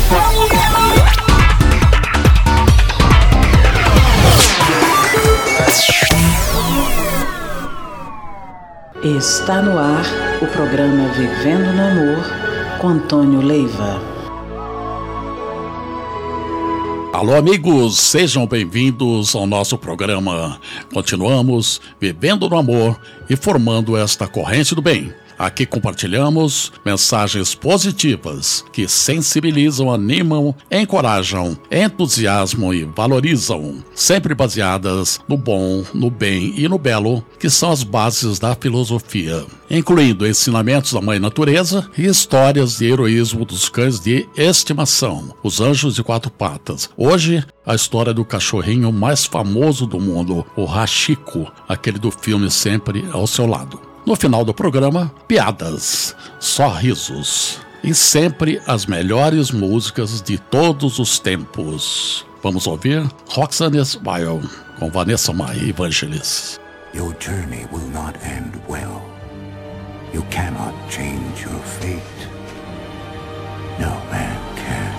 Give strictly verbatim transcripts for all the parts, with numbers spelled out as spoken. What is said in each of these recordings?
Está no ar o programa Vivendo no Amor com Antônio Leiva. Alô, amigos, sejam bem-vindos ao nosso programa. Continuamos vivendo no amor e formando esta corrente do bem. Aqui compartilhamos mensagens positivas que sensibilizam, animam, encorajam, entusiasmam e valorizam, sempre baseadas no bom, no bem e no belo, que são as bases da filosofia, incluindo ensinamentos da Mãe Natureza e histórias de heroísmo dos cães de estimação, os anjos de quatro patas. Hoje, a história do cachorrinho mais famoso do mundo, o Hachiko, aquele do filme Sempre ao Seu Lado. No final do programa, piadas, sorrisos e sempre as melhores músicas de todos os tempos. Vamos ouvir Roxanne Smile com Vanessa Mai Evangelis. Your journey will not end well. You cannot change your fate. No man can.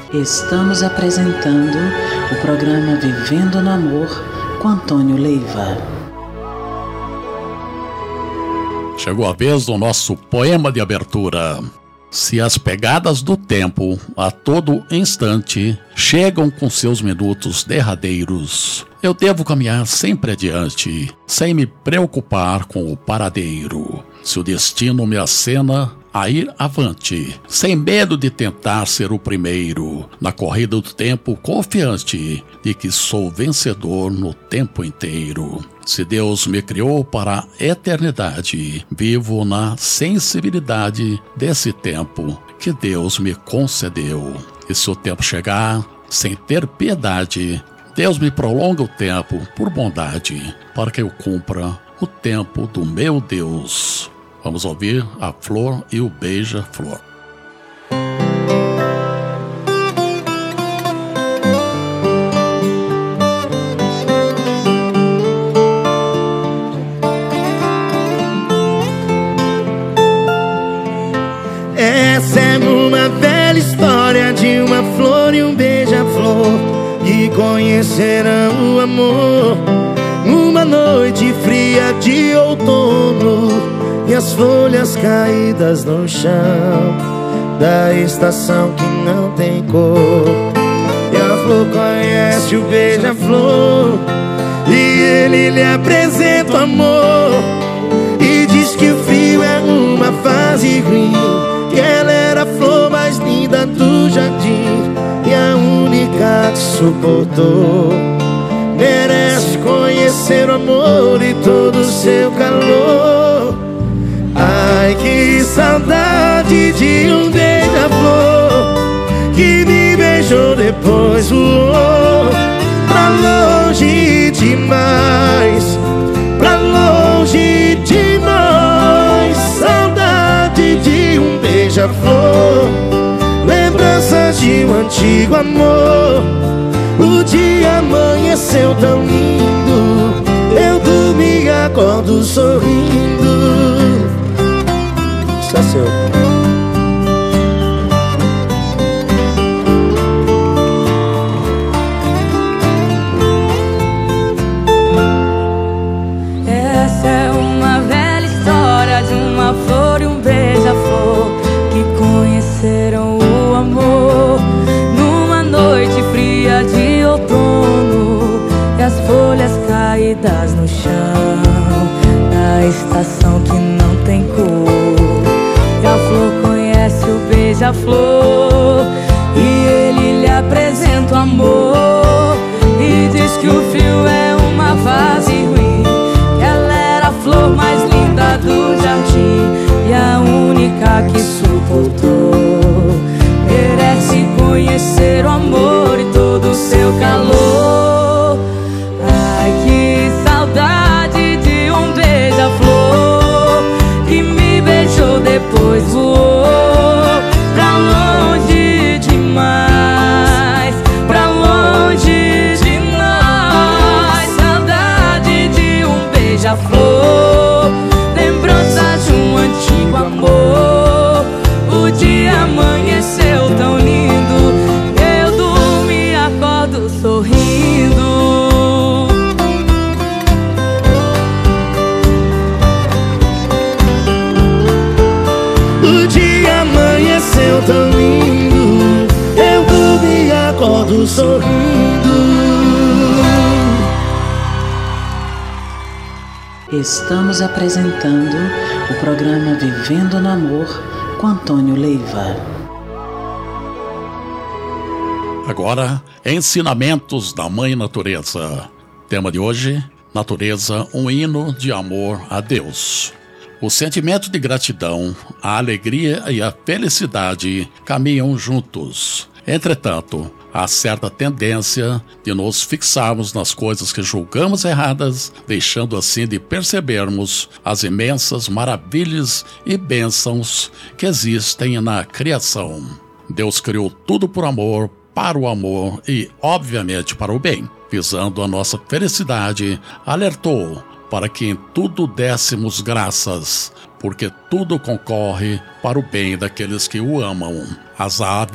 Estamos apresentando o programa Vivendo no Amor com Antônio Leiva. Chegou a vez do nosso poema de abertura. Se as pegadas do tempo, a todo instante, chegam com seus minutos derradeiros, eu devo caminhar sempre adiante, sem me preocupar com o paradeiro. Se o destino me acena a ir avante, sem medo de tentar ser o primeiro, na corrida do tempo, confiante de que sou vencedor no tempo inteiro. Se Deus me criou para a eternidade, vivo na sensibilidade desse tempo que Deus me concedeu. E se o tempo chegar, sem ter piedade, Deus me prolonga o tempo por bondade, para que eu cumpra o tempo do meu Deus. Vamos ouvir a flor e o beija-flor. Essa é uma velha história de uma flor e um beija-flor que conheceram o amor numa noite fria de outono, e as folhas caídas no chão da estação que não tem cor. E a flor conhece o beija-flor e ele lhe apresenta o amor, e diz que o frio é uma fase ruim, que ela era a flor mais linda do jardim e a única que suportou. Merece conhecer o amor e todo o seu calor. Ai, que saudade de um beija-flor que me beijou, depois voou pra longe demais, pra longe de nós. Saudade de um beija-flor, lembranças de um antigo amor. O dia amanheceu tão lindo, eu dormi e acordo sorrindo. Só seu. Essa é uma velha história de uma flor e um beija-flor que conheceram o amor numa noite fria de outono, e as folhas caídas no chão da estação que não tem cor. A flor conhece o beija-flor e ele lhe apresenta o amor, e diz que o frio é uma fase ruim, que ela era a flor mais linda do jardim e a única que suportou. Merece conhecer o amor e todo o seu calor. Ai, que saudade de um beija-flor que me beijou, depois voou pra longe demais, pra longe de nós. Saudade de um beija-flor, lembrança de um antigo amor. O dia amanheceu tão lindo, eu dormi e acordo sorrindo. O dia amanheceu tão lindo, eu dormi e acordo sorrindo. Estamos apresentando o programa Vivendo no Amor com Antônio Leiva. Agora, ensinamentos da Mãe Natureza. Tema de hoje, natureza, um hino de amor a Deus. O sentimento de gratidão, a alegria e a felicidade caminham juntos. Entretanto, há certa tendência de nos fixarmos nas coisas que julgamos erradas, deixando assim de percebermos as imensas maravilhas e bênçãos que existem na criação. Deus criou tudo por amor, para o amor e, obviamente, para o bem. Visando a nossa felicidade, alertou para que em tudo dessemos graças, porque tudo concorre para o bem daqueles que o amam. As aves,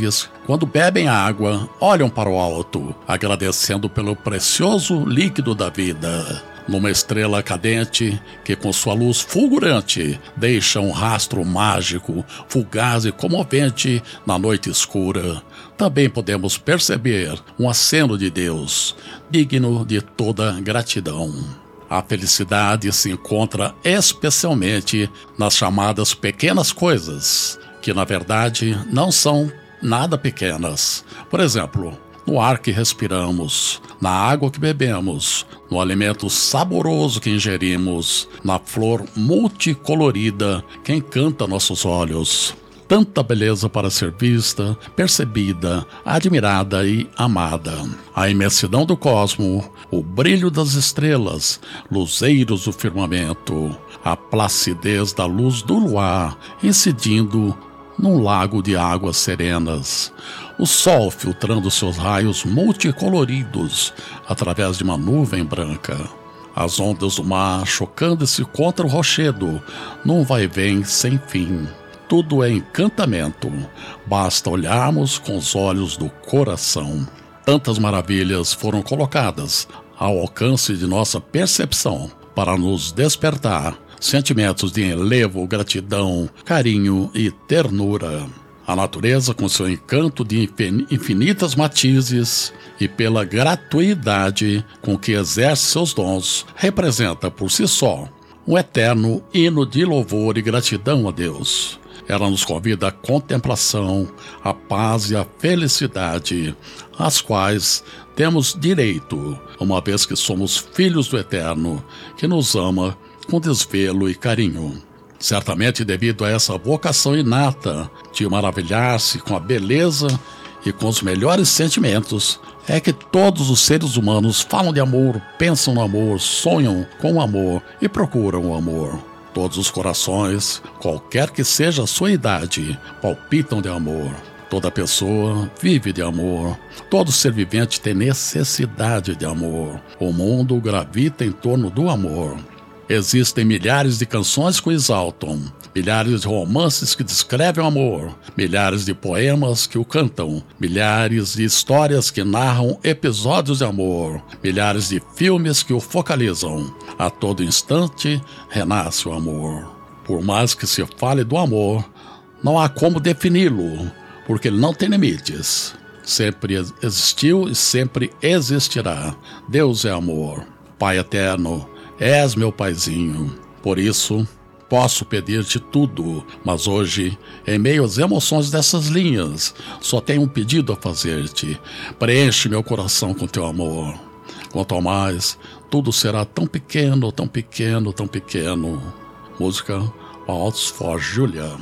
quando bebem água, olham para o alto, agradecendo pelo precioso líquido da vida. Numa estrela cadente que com sua luz fulgurante deixa um rastro mágico, fugaz e comovente na noite escura, também podemos perceber um aceno de Deus, digno de toda gratidão. A felicidade se encontra especialmente nas chamadas pequenas coisas, que na verdade não são nada pequenas. Por exemplo, no ar que respiramos, na água que bebemos, no alimento saboroso que ingerimos, na flor multicolorida que encanta nossos olhos. Tanta beleza para ser vista, percebida, admirada e amada. A imensidão do cosmo, o brilho das estrelas, luzeiros do firmamento, a placidez da luz do luar incidindo num lago de águas serenas, o sol filtrando seus raios multicoloridos através de uma nuvem branca, as ondas do mar chocando-se contra o rochedo num vai-vem sem fim. Tudo é encantamento, basta olharmos com os olhos do coração. Tantas maravilhas foram colocadas ao alcance de nossa percepção para nos despertar sentimentos de enlevo, gratidão, carinho e ternura. A natureza, com seu encanto de infinitas matizes e pela gratuidade com que exerce seus dons, representa por si só um eterno hino de louvor e gratidão a Deus. Ela nos convida à contemplação, à paz e à felicidade, às quais temos direito, uma vez que somos filhos do Eterno, que nos ama com desvelo e carinho. Certamente devido a essa vocação inata de maravilhar-se com a beleza e com os melhores sentimentos, é que todos os seres humanos falam de amor, pensam no amor, sonham com o amor e procuram o amor. Todos os corações, qualquer que seja a sua idade, palpitam de amor. Toda pessoa vive de amor. Todo ser vivente tem necessidade de amor. O mundo gravita em torno do amor. Existem milhares de canções que o exaltam, milhares de romances que descrevem o amor, milhares de poemas que o cantam, milhares de histórias que narram episódios de amor, milhares de filmes que o focalizam. A todo instante renasce o amor. Por mais que se fale do amor, não há como defini-lo, porque ele não tem limites. Sempre existiu e sempre existirá. Deus é amor. Pai eterno, és meu paizinho. Por isso, posso pedir-te tudo, mas hoje, em meio às emoções dessas linhas, só tenho um pedido a fazer-te. Preenche meu coração com teu amor. Quanto ao mais, tudo será tão pequeno, tão pequeno, tão pequeno. Música Waltz for Julia.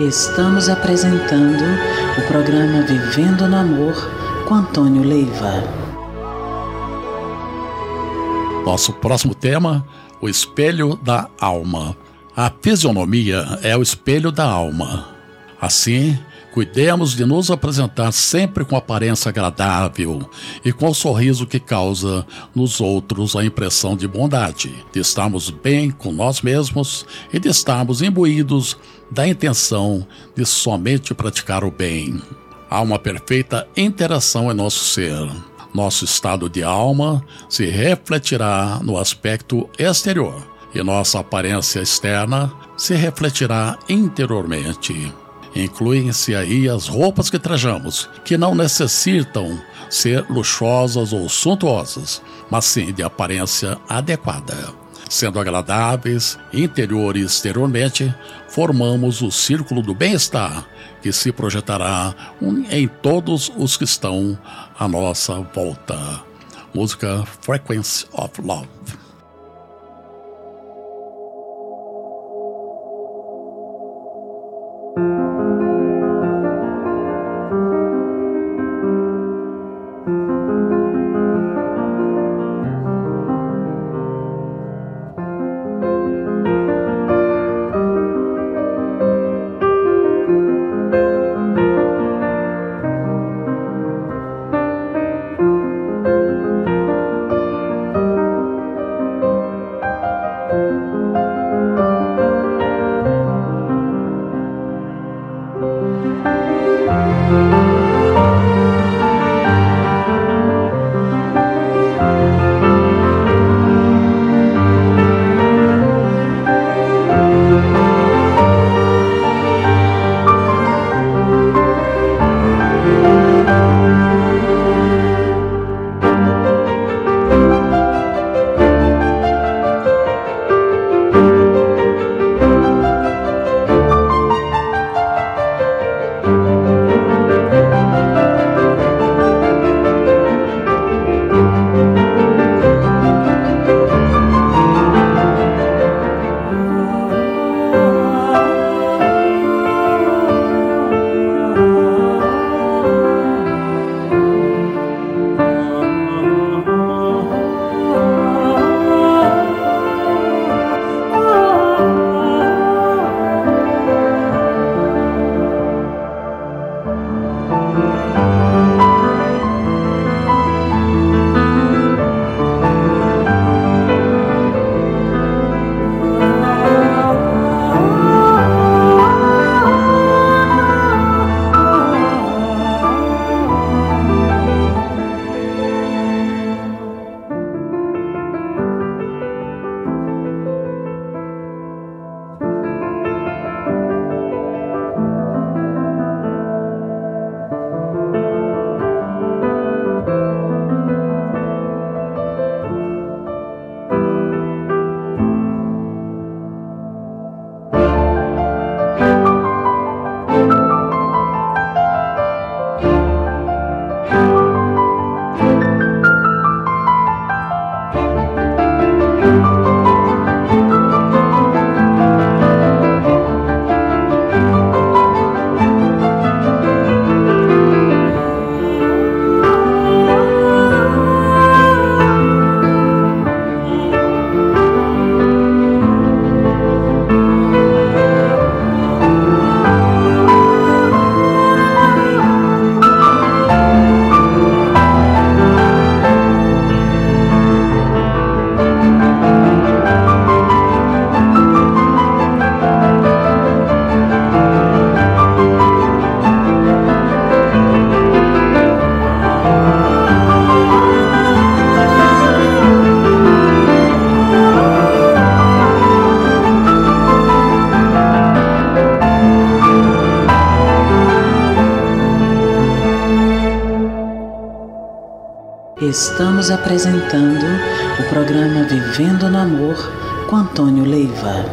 Estamos apresentando o programa Vivendo no Amor com Antônio Leiva. Nosso próximo tema, o espelho da alma. A fisionomia é o espelho da alma. Assim, cuidemos de nos apresentar sempre com aparência agradável e com o sorriso que causa nos outros a impressão de bondade, de estarmos bem com nós mesmos e de estarmos imbuídos da intenção de somente praticar o bem. Há uma perfeita interação em nosso ser. Nosso estado de alma se refletirá no aspecto exterior e nossa aparência externa se refletirá interiormente. Incluem-se aí as roupas que trajamos, que não necessitam ser luxuosas ou suntuosas, mas sim de aparência adequada. Sendo agradáveis, interior e exteriormente, formamos o círculo do bem-estar, que se projetará em todos os que estão à nossa volta. Música Frequency of Love. Estamos apresentando o programa Vivendo no Amor com Antônio Leiva.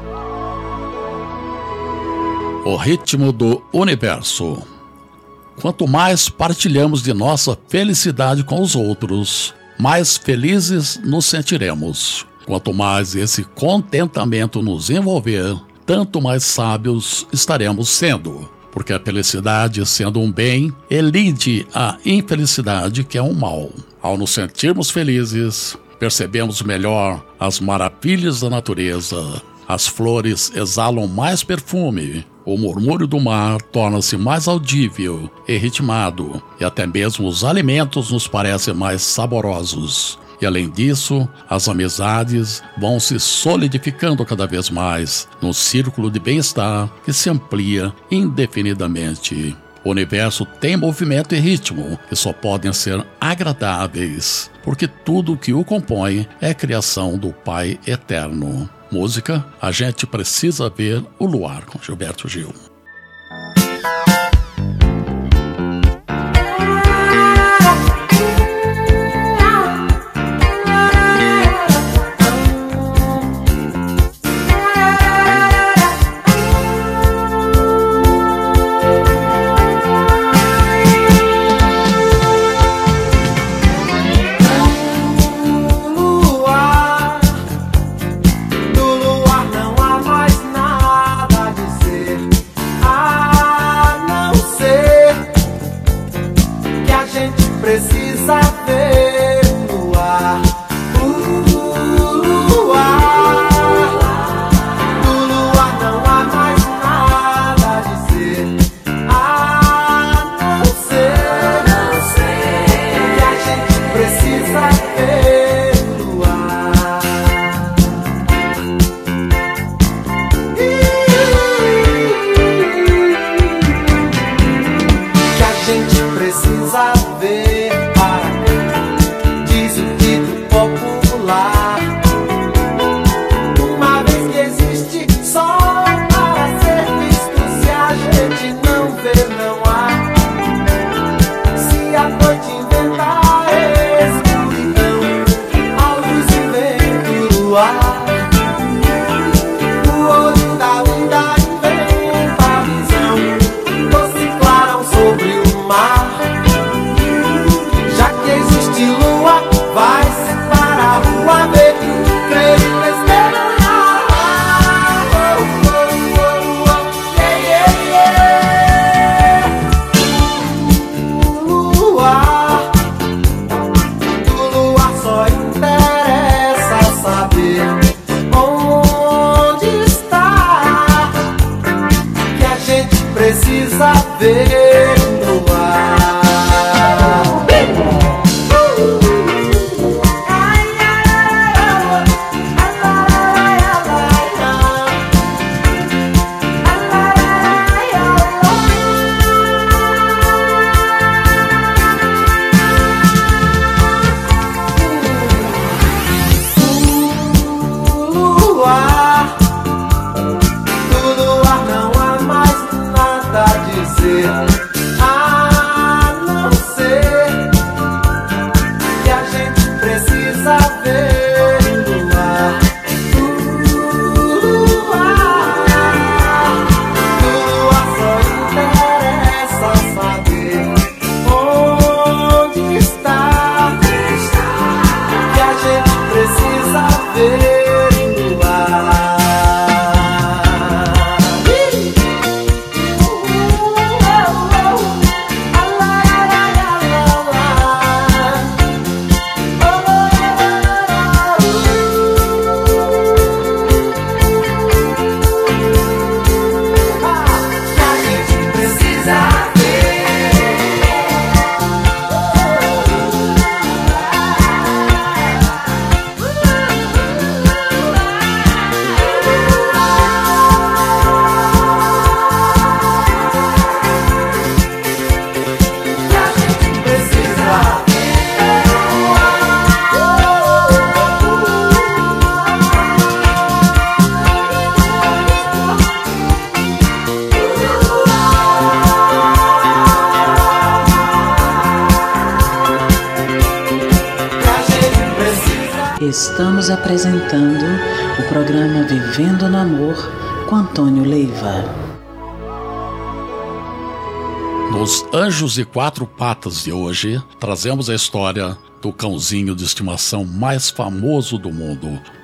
O ritmo do universo. Quanto mais partilhamos de nossa felicidade com os outros, mais felizes nos sentiremos. Quanto mais esse contentamento nos envolver, tanto mais sábios estaremos sendo. Porque a felicidade, sendo um bem, elide a infelicidade, que é um mal. Ao nos sentirmos felizes, percebemos melhor as maravilhas da natureza. As flores exalam mais perfume, o murmúrio do mar torna-se mais audível e ritmado, e até mesmo os alimentos nos parecem mais saborosos. E além disso, as amizades vão se solidificando cada vez mais num círculo de bem-estar que se amplia indefinidamente. O universo tem movimento e ritmo que só podem ser agradáveis, porque tudo o que o compõe é criação do Pai Eterno. Música, A Gente Precisa Ver o Luar, com Gilberto Gil. Precisa ver no ar, o luar. Do luar não há mais nada a dizer, a não ser, não ser que a gente precisa ver no ar. Que a gente precisa ver. Uma vez que existe só para ser visto, se a gente não vê, não há. Se a noite inventar escuridão, a luz e vento do ar, o olho da lunda inventa a visão, doce clarão sobre o mar. Já que existe lua, vai separar o haver, crer e esperar. Oh, oh, oh, oh, yeah, yeah, yeah. O luar, do luar só interessa saber onde está, que a gente precisa ver no ar. A não ser que a gente precisa ver no ar, o luar. Do luar só interessa saber onde está, que a gente precisa ver no ar. Estamos apresentando o programa Vivendo no Amor com Antônio Leiva. Nos Anjos de Quatro Patas de hoje, trazemos a história do cãozinho de estimação mais famoso do mundo,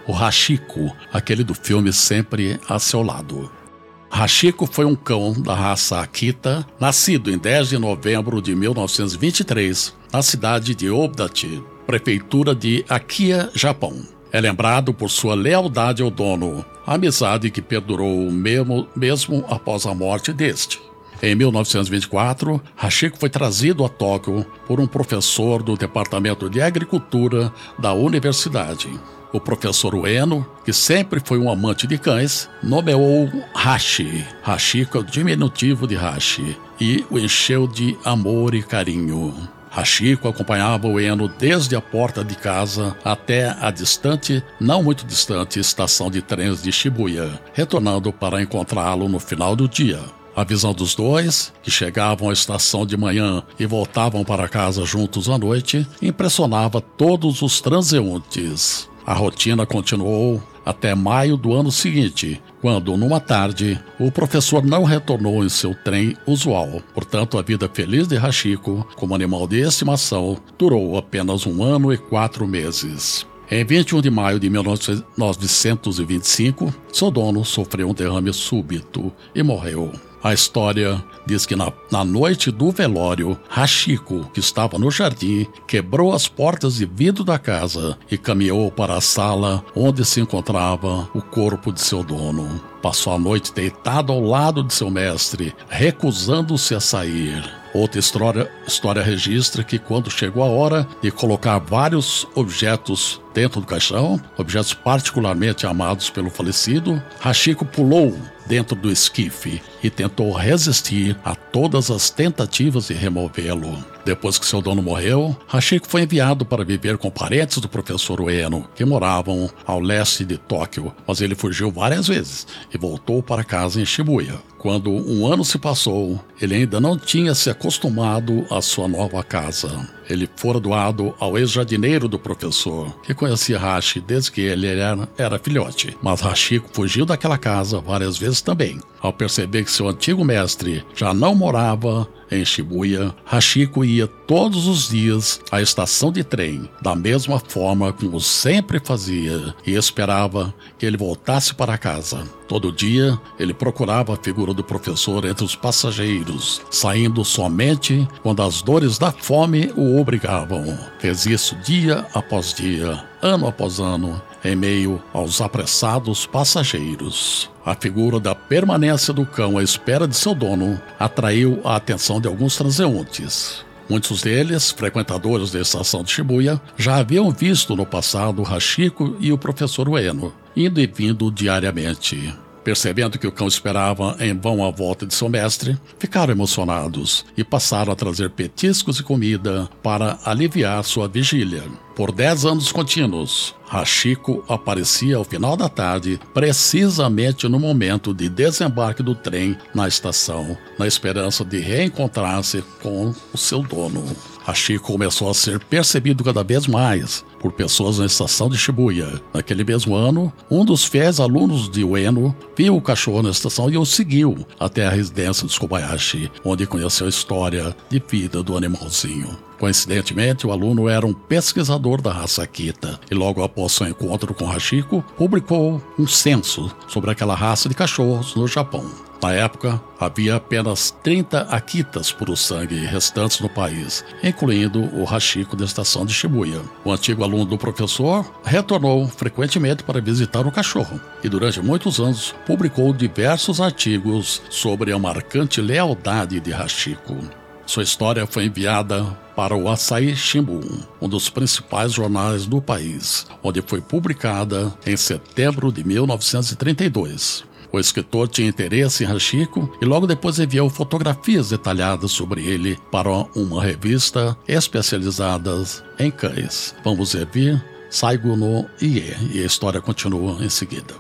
o Hachiko, aquele do filme Sempre a Seu Lado. Hachiko foi um cão da raça Akita, nascido em dez de novembro de mil novecentos e vinte e três, na cidade de Obdachi, prefeitura de Akiya, Japão. É lembrado por sua lealdade ao dono, amizade que perdurou mesmo, mesmo após a morte deste. Em mil novecentos e vinte e quatro, Hachiko foi trazido a Tóquio por um professor do Departamento de Agricultura da universidade. O professor Ueno, que sempre foi um amante de cães, nomeou Hachi, Hachiko é o diminutivo de Hachi, e o encheu de amor e carinho. Hachiko acompanhava o Ueno desde a porta de casa até a distante, não muito distante, estação de trens de Shibuya, retornando para encontrá-lo no final do dia. A visão dos dois, que chegavam à estação de manhã e voltavam para casa juntos à noite, impressionava todos os transeuntes. A rotina continuou até maio do ano seguinte, quando, numa tarde, o professor não retornou em seu trem usual. Portanto, a vida feliz de Hachiko, como animal de estimação, durou apenas um ano e quatro meses. Em vinte e um de maio de mil novecentos e vinte e cinco, seu dono sofreu um derrame súbito e morreu. A história diz que na, na noite do velório, Hachiko, que estava no jardim, quebrou as portas de vidro da casa e caminhou para a sala onde se encontrava o corpo de seu dono. Passou a noite deitado ao lado de seu mestre, recusando-se a sair. Outra história, história registra que quando chegou a hora de colocar vários objetos dentro do caixão, objetos particularmente amados pelo falecido, Hachiko pulou dentro do esquife e tentou resistir a todas as tentativas de removê-lo. Depois que seu dono morreu, Hachiko foi enviado para viver com parentes do professor Ueno, que moravam ao leste de Tóquio, mas ele fugiu várias vezes e voltou para casa em Shibuya. Quando um ano se passou, ele ainda não tinha se acostumado à sua nova casa. Ele fora doado ao ex-jardineiro do professor, que conhecia Hachi desde que ele era, era filhote. Mas Hachiko fugiu daquela casa várias vezes também. Ao perceber que seu antigo mestre já não morava em Shibuya, Hachiko ia todos os dias à estação de trem, da mesma forma como sempre fazia, e esperava que ele voltasse para casa. Todo dia, ele procurava a figura do professor entre os passageiros, saindo somente quando as dores da fome o obrigavam. Fez isso dia após dia, ano após ano, em meio aos apressados passageiros. A figura da permanência do cão à espera de seu dono atraiu a atenção de alguns transeuntes. Muitos deles, frequentadores da estação de Shibuya, já haviam visto no passado Hachiko e o professor Ueno, indo e vindo diariamente. Percebendo que o cão esperava em vão a volta de seu mestre, ficaram emocionados e passaram a trazer petiscos e comida para aliviar sua vigília. Por dez anos contínuos, Hachiko aparecia ao final da tarde, precisamente no momento de desembarque do trem na estação, na esperança de reencontrar-se com o seu dono. Hachiko começou a ser percebido cada vez mais por pessoas na estação de Shibuya. Naquele mesmo ano, um dos fiéis alunos de Ueno viu o cachorro na estação e o seguiu até a residência de Kobayashi, onde conheceu a história de vida do animalzinho. Coincidentemente, o aluno era um pesquisador da raça Akita e logo após seu encontro com Hachiko, publicou um censo sobre aquela raça de cachorros no Japão. Na época, havia apenas trinta Akitas puro sangue restantes no país, incluindo o Hachiko da estação de Shibuya. O antigo aluno do professor retornou frequentemente para visitar o cachorro e durante muitos anos publicou diversos artigos sobre a marcante lealdade de Hachiko. Sua história foi enviada para o Asahi Shimbun, um dos principais jornais do país, onde foi publicada em setembro de mil novecentos e trinta e dois. O escritor tinha interesse em Hachiko e logo depois enviou fotografias detalhadas sobre ele para uma revista especializada em cães. Vamos ouvir Saigo no Ie, e a história continua em seguida.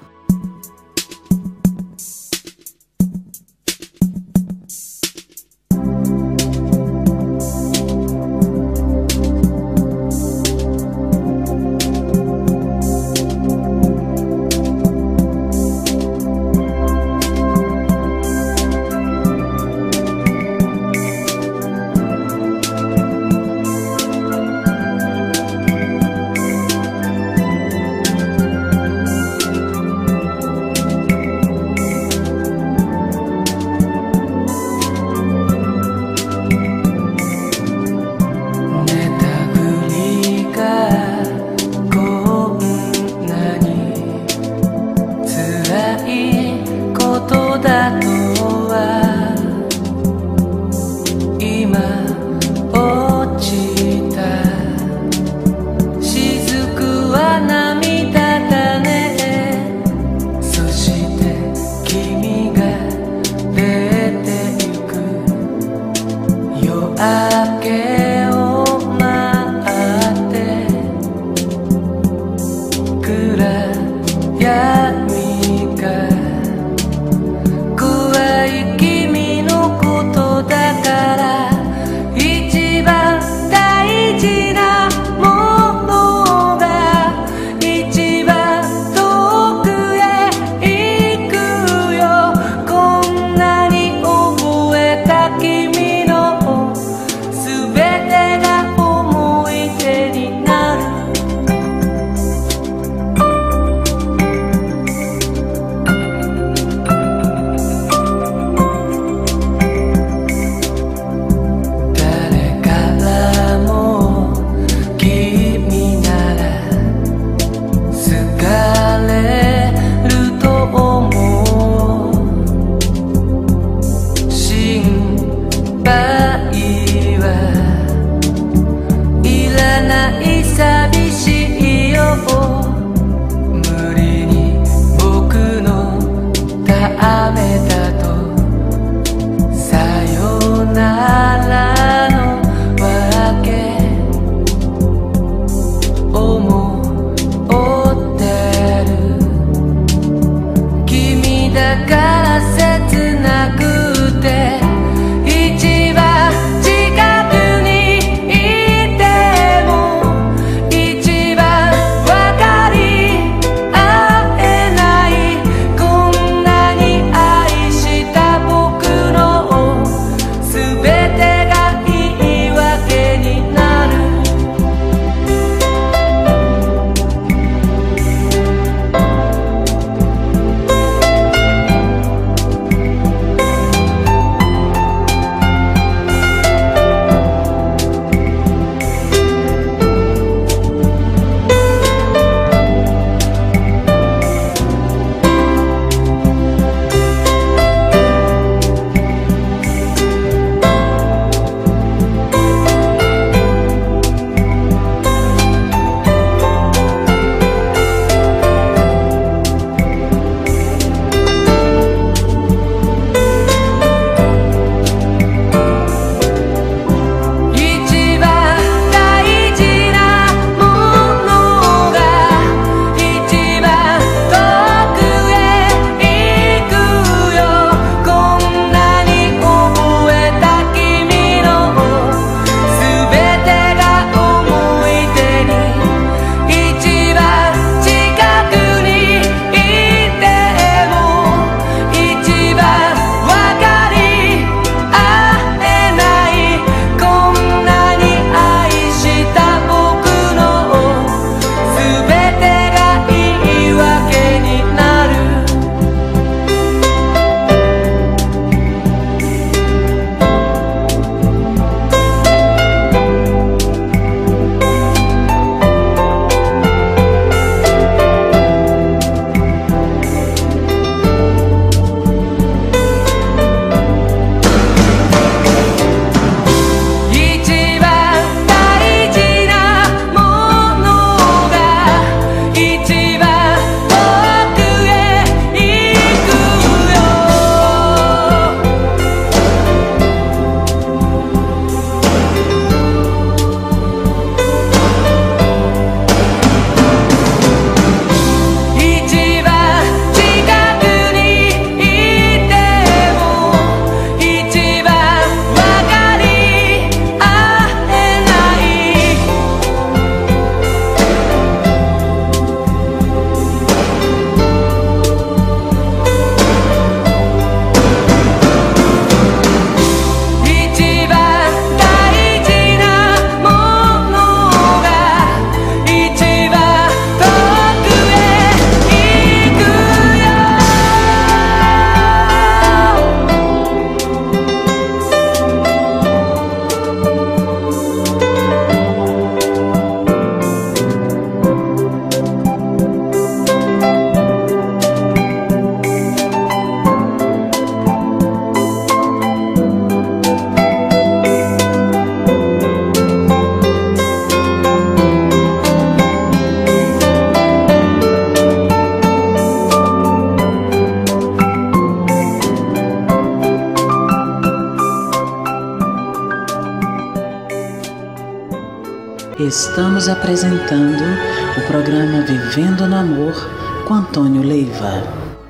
Estamos apresentando o programa Vivendo no Amor com Antônio Leiva.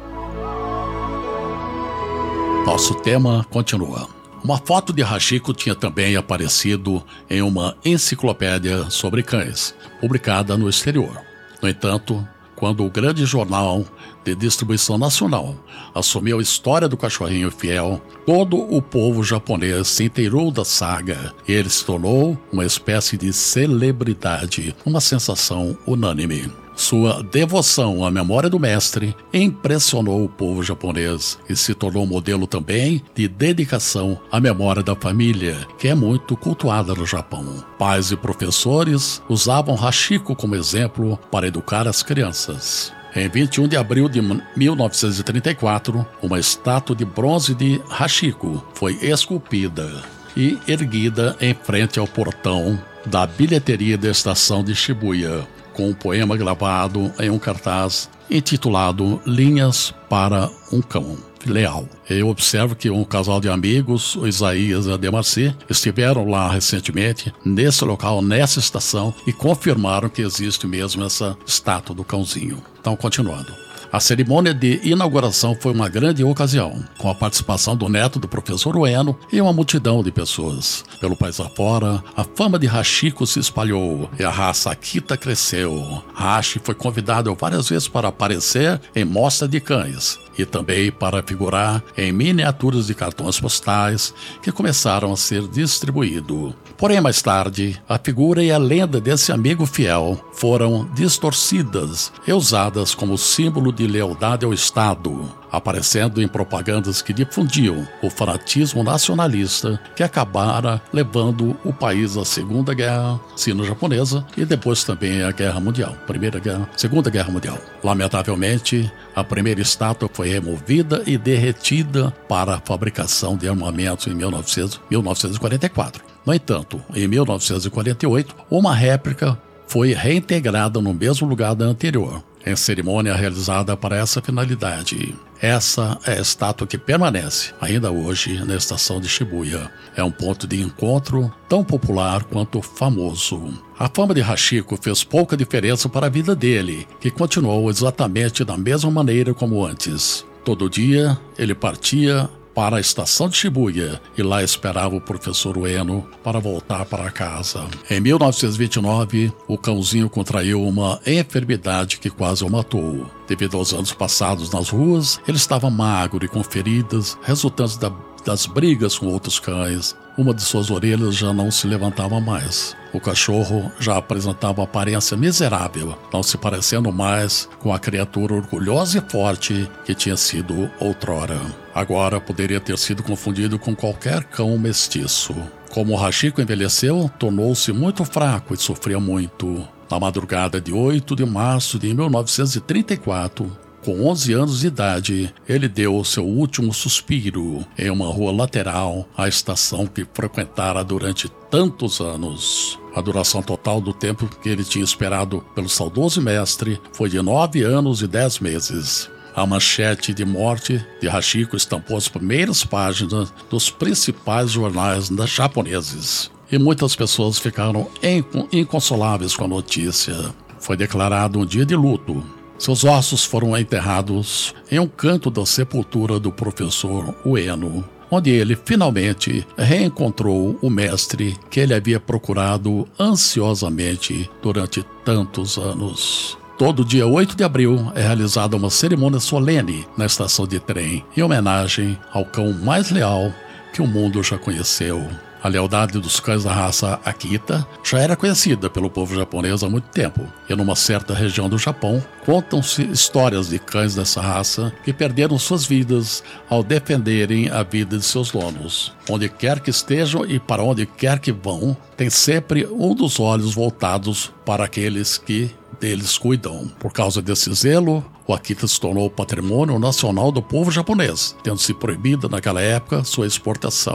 Nosso tema continua. Uma foto de Hachiko tinha também aparecido em uma enciclopédia sobre cães, publicada no exterior. No entanto, quando o grande jornal de distribuição nacional assumiu a história do cachorrinho fiel, todo o povo japonês se inteirou da saga e ele se tornou uma espécie de celebridade, uma sensação unânime. Sua devoção à memória do mestre impressionou o povo japonês e se tornou modelo também de dedicação à memória da família, que é muito cultuada no Japão. Pais e professores usavam Hachiko como exemplo para educar as crianças. Em vinte e um de abril de mil novecentos e trinta e quatro, uma estátua de bronze de Hachiko foi esculpida e erguida em frente ao portão da bilheteria da estação de Shibuya, com um poema gravado em um cartaz intitulado Linhas para um Cão Leal. Eu observo que um casal de amigos, o Isaías e a Demarci, estiveram lá recentemente, nesse local, nessa estação, e confirmaram que existe mesmo essa estátua do cãozinho. Então, continuando. A cerimônia de inauguração foi uma grande ocasião, com a participação do neto do professor Ueno e uma multidão de pessoas. Pelo país afora, a fama de Hachiko se espalhou e a raça Akita cresceu. Hachi foi convidado várias vezes para aparecer em mostra de cães e também para figurar em miniaturas de cartões postais que começaram a ser distribuídos. Porém, mais tarde, a figura e a lenda desse amigo fiel foram distorcidas e usadas como símbolo de lealdade ao Estado, aparecendo em propagandas que difundiam o fanatismo nacionalista que acabara levando o país à Segunda Guerra Sino-Japonesa e depois também à Guerra Mundial, Primeira Guerra, Segunda Guerra Mundial. Lamentavelmente, a primeira estátua foi removida e derretida para a fabricação de armamentos em mil novecentos e quarenta e quatro. No entanto, em mil novecentos e quarenta e oito, uma réplica foi reintegrada no mesmo lugar da anterior, em cerimônia realizada para essa finalidade. Essa é a estátua que permanece, ainda hoje, na estação de Shibuya. É um ponto de encontro tão popular quanto famoso. A fama de Hachiko fez pouca diferença para a vida dele, que continuou exatamente da mesma maneira como antes. Todo dia, ele partia para a estação de Shibuya e lá esperava o professor Ueno para voltar para casa. Em mil novecentos e vinte e nove, o cãozinho contraiu uma enfermidade que quase o matou. Devido aos anos passados nas ruas, ele estava magro e com feridas resultantes da, das brigas com outros cães. Uma de suas orelhas já não se levantava mais. O cachorro já apresentava aparência miserável, não se parecendo mais com a criatura orgulhosa e forte que tinha sido outrora. Agora poderia ter sido confundido com qualquer cão mestiço. Como o Hachiko envelheceu, tornou-se muito fraco e sofria muito. Na madrugada de oito de março de mil novecentos e trinta e quatro, com onze anos de idade, ele deu o seu último suspiro em uma rua lateral à estação que frequentara durante tantos anos. A duração total do tempo que ele tinha esperado pelo saudoso mestre foi de nove anos e dez meses. A manchete de morte de Hachiko estampou as primeiras páginas dos principais jornais japoneses. E muitas pessoas ficaram inconsoláveis com a notícia. Foi declarado um dia de luto. Seus ossos foram enterrados em um canto da sepultura do professor Ueno, onde ele finalmente reencontrou o mestre que ele havia procurado ansiosamente durante tantos anos. Todo dia oito de abril é realizada uma cerimônia solene na estação de trem, em homenagem ao cão mais leal que o mundo já conheceu. A lealdade dos cães da raça Akita já era conhecida pelo povo japonês há muito tempo, e numa certa região do Japão contam-se histórias de cães dessa raça que perderam suas vidas ao defenderem a vida de seus donos. Onde quer que estejam e para onde quer que vão, tem sempre um dos olhos voltados para aqueles que deles cuidam. Por causa desse zelo, o Akita se tornou patrimônio nacional do povo japonês, tendo-se proibido naquela época sua exportação.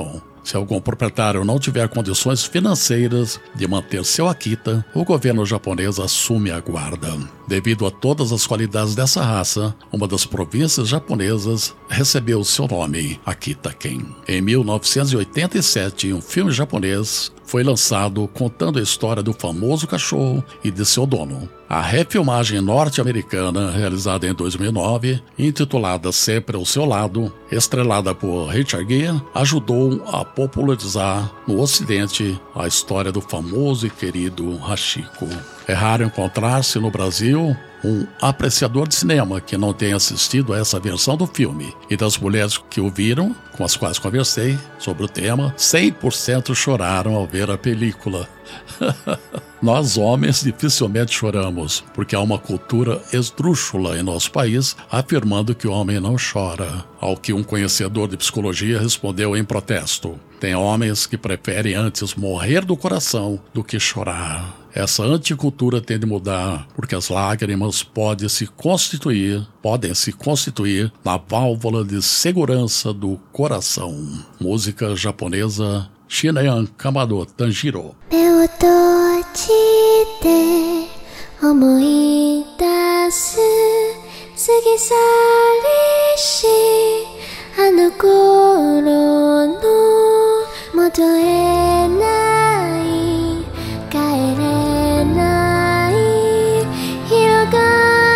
Se algum proprietário não tiver condições financeiras de manter seu Akita, o governo japonês assume a guarda. Devido a todas as qualidades dessa raça, uma das províncias japonesas recebeu seu nome, Akita-ken. Em mil novecentos e oitenta e sete, um filme japonês foi lançado contando a história do famoso cachorro e de seu dono. A refilmagem norte-americana, realizada em dois mil e nove, intitulada Sempre ao Seu Lado, estrelada por Richard Gere, ajudou a popularizar no Ocidente a história do famoso e querido Hachiko. É raro encontrar-se no Brasil um apreciador de cinema que não tenha assistido a essa versão do filme, e das mulheres que o viram, com as quais conversei sobre o tema, cem por cento choraram ao ver a película. Nós, homens, dificilmente choramos, porque há uma cultura esdrúxula em nosso país afirmando que o homem não chora, ao que um conhecedor de psicologia respondeu em protesto: tem homens que preferem antes morrer do coração do que chorar. Essa anticultura tem de mudar, porque as lágrimas podem se constituir, podem se constituir na válvula de segurança do coração. Música japonesa Shineyan Kamado Tanjiro. 目を閉じて思い出す過ぎ去りしあの頃の戻れない帰れない広が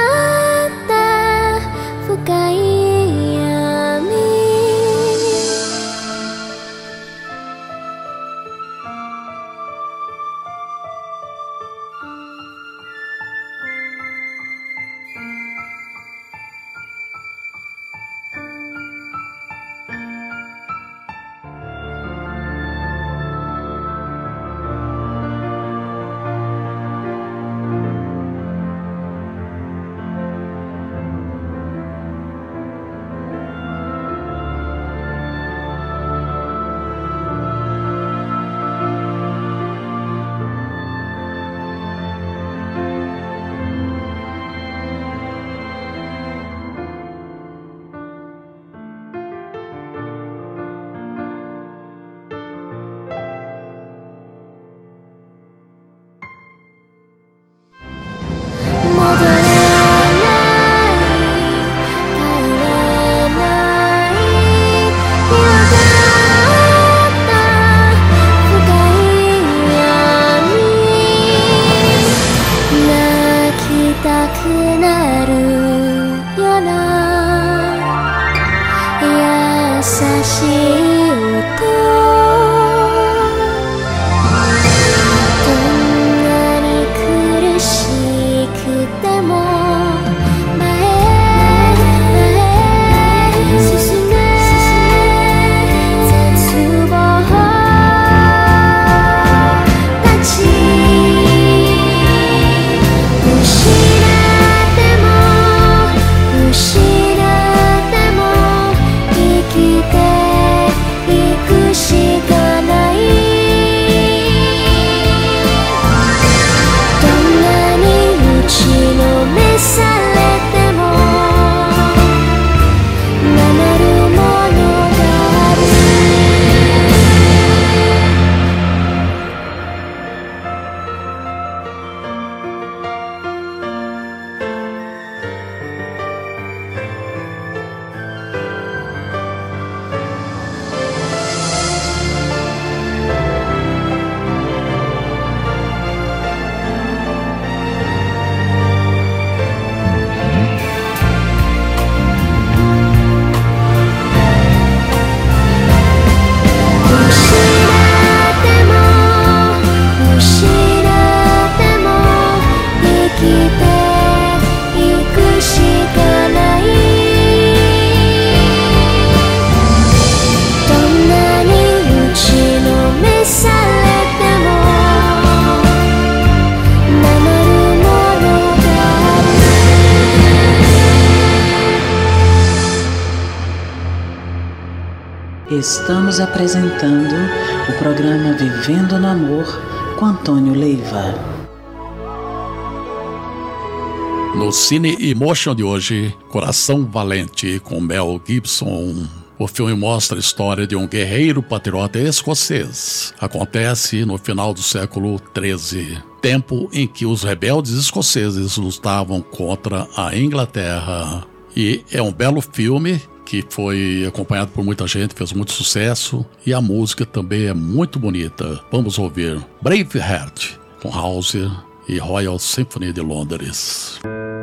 った深い闇 Estamos apresentando o programa Vivendo no Amor com Antônio Leiva. No Cine Emotion de hoje, Coração Valente com Mel Gibson. O filme mostra a história de um guerreiro patriota escocês. Acontece no final do século treze, tempo em que os rebeldes escoceses lutavam contra a Inglaterra. E é um belo filme que foi acompanhado por muita gente, fez muito sucesso, e a música também é muito bonita. Vamos ouvir Braveheart, com House e Royal Symphony de Londres.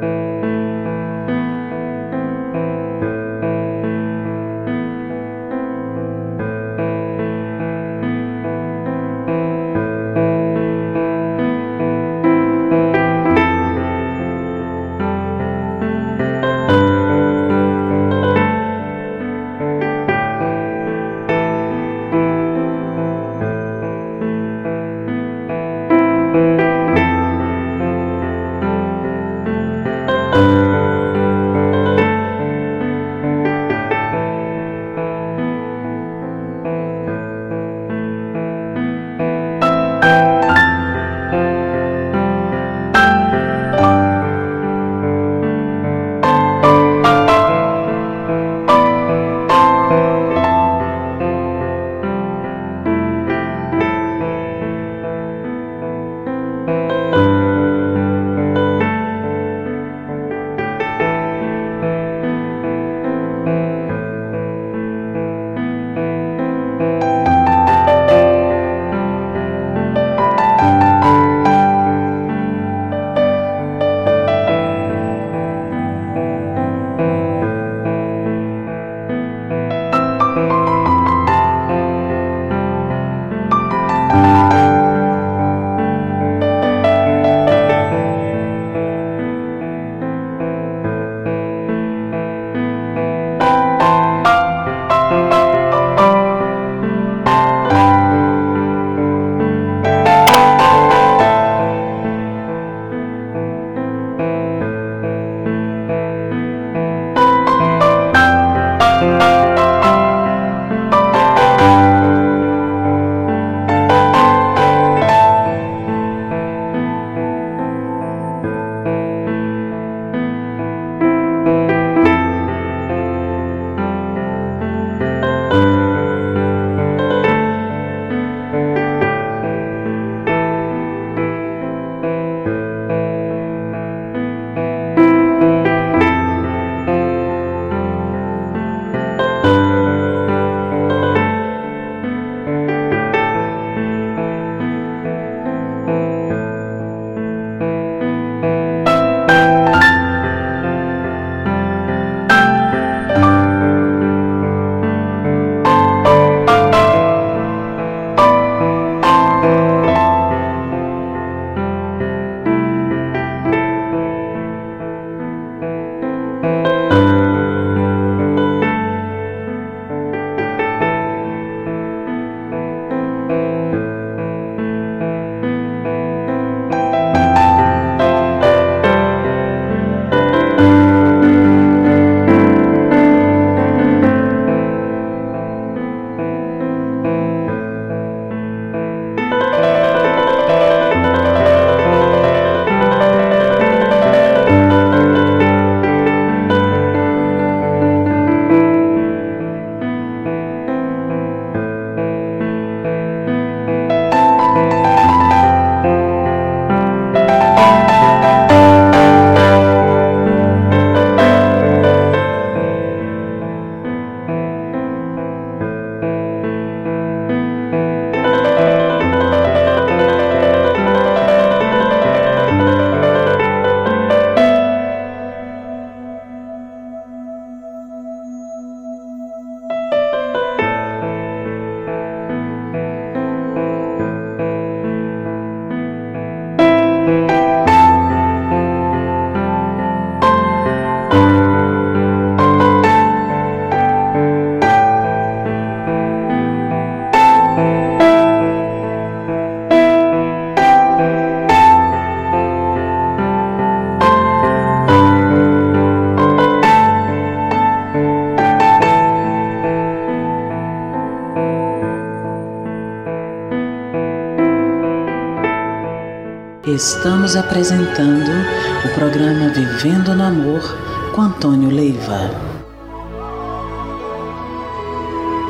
Estamos apresentando o programa Vivendo no Amor com Antônio Leiva.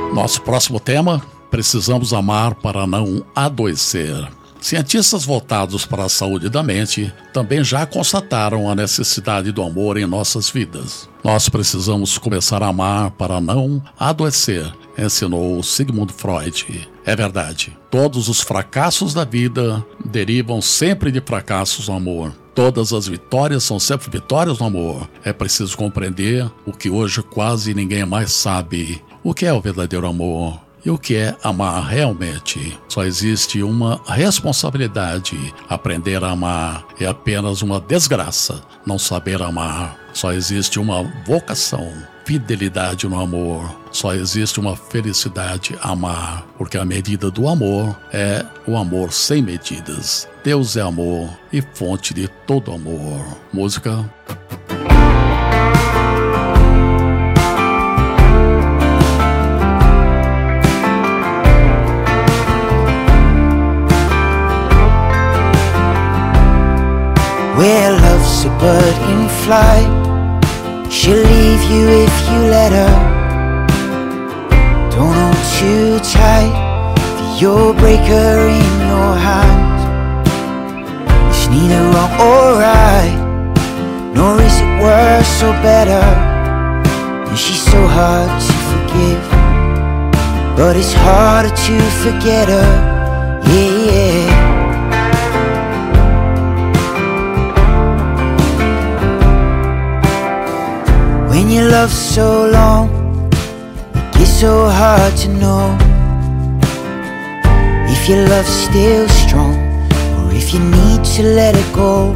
Nosso próximo tema: precisamos amar para não adoecer. Cientistas voltados para a saúde da mente também já constataram a necessidade do amor em nossas vidas. Nós precisamos começar a amar para não adoecer, ensinou Sigmund Freud. É verdade, todos os fracassos da vida derivam sempre de fracassos no amor. Todas as vitórias são sempre vitórias no amor. É preciso compreender o que hoje quase ninguém mais sabe. O que é o verdadeiro amor? E o que é amar realmente? Só existe uma responsabilidade. Aprender a amar é apenas uma desgraça. Não saber amar. Só existe uma vocação. Fidelidade no amor. Só existe uma felicidade amar. Porque a medida do amor é o amor sem medidas. Deus é amor e fonte de todo amor. Música. Where love's a bird in flight, she'll leave you if you let her. Don't hold too tight, for you'll break her in your hands. It's neither wrong or right, nor is it worse or better. And she's so hard to forgive, but it's harder to forget her. Yeah, yeah. When you love so long, it gets so hard to know if your love's still strong, or if you need to let it go.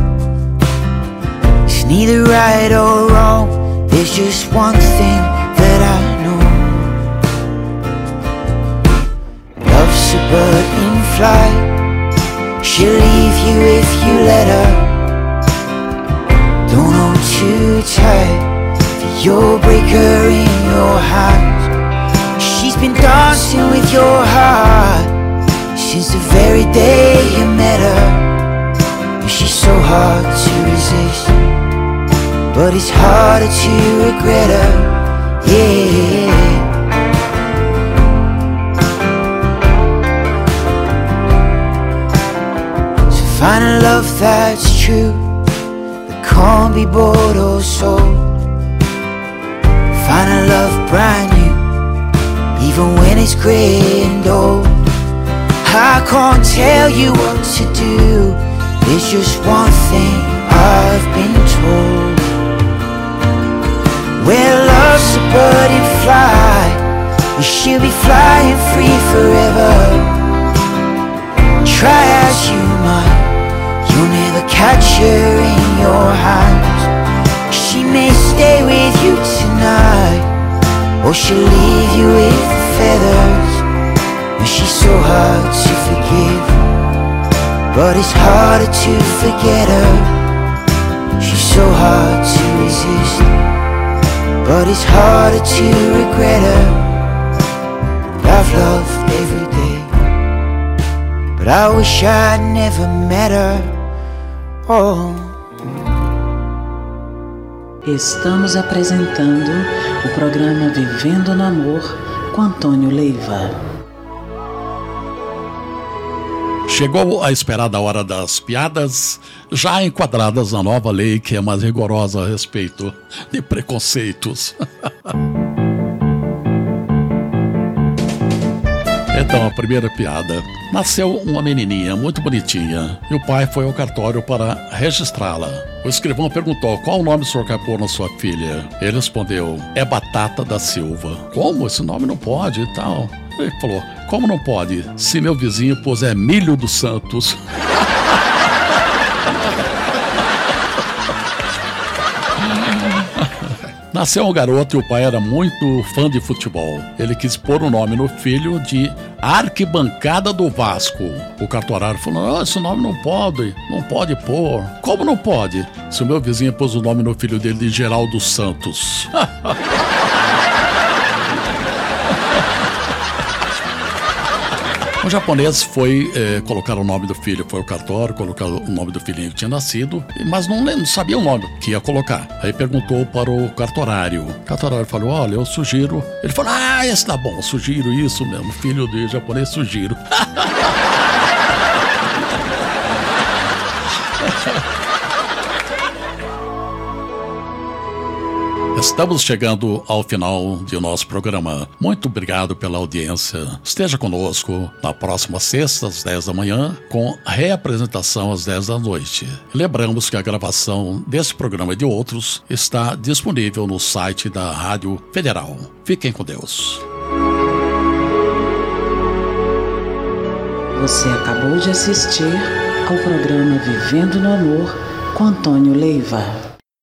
It's neither right or wrong, there's just one thing that I know. Love's a bird in flight, she'll leave you if you let her. Don't hold too tight, you'll break her in your hands. She's been dancing with your heart since the very day you met her. And she's so hard to resist, but it's harder to regret her. Yeah. So find a love that's true, that can't be bought or sold. Find a love brand new, even when it's grey and old. I can't tell you what to do, there's just one thing I've been told. Where love's a bird in flight, and she'll be flying free forever. Try as you might, you'll never catch her in your hands. She may stay with you tonight, or she'll leave you with the feathers. And she's so hard to forgive, but it's harder to forget her. She's so hard to resist, but it's harder to regret her. I've loved every day, but I wish I'd never met her. Oh. Estamos apresentando o programa Vivendo no Amor com Antônio Leiva. Chegou a esperada hora das piadas, já enquadradas na nova lei que é mais rigorosa a respeito de preconceitos. Então, a primeira piada. Nasceu uma menininha muito bonitinha e o pai foi ao cartório para registrá-la. O escrivão perguntou: qual nome o senhor quer pôr na sua filha? Ele respondeu: é Batata da Silva. Como? Esse nome não pode e tal. Ele falou: como não pode? Se meu vizinho pôs é Milho dos Santos. Nasceu um garoto e o pai era muito fã de futebol. Ele quis pôr o nome no filho de Arquibancada do Vasco. O cartorário falou: oh, esse nome não pode, não pode pôr. Como não pode? Se o meu vizinho pôs o nome no filho dele de Geraldo Santos. O japonês foi é, colocar o nome do filho, foi ao cartório, colocar o nome do filhinho que tinha nascido, mas não, não sabia o nome que ia colocar. Aí perguntou para o cartorário. O cartorário falou, olha, eu sugiro. Ele falou, ah, esse tá bom, sugiro isso mesmo, filho de japonês, sugiro. Estamos chegando ao final de nosso programa. Muito obrigado pela audiência. Esteja conosco na próxima sexta, às dez da manhã, com reapresentação às dez da noite. Lembramos que a gravação desse programa e de outros está disponível no site da Rádio Federal. Fiquem com Deus. Você acabou de assistir ao programa Vivendo no Amor com Antônio Leiva.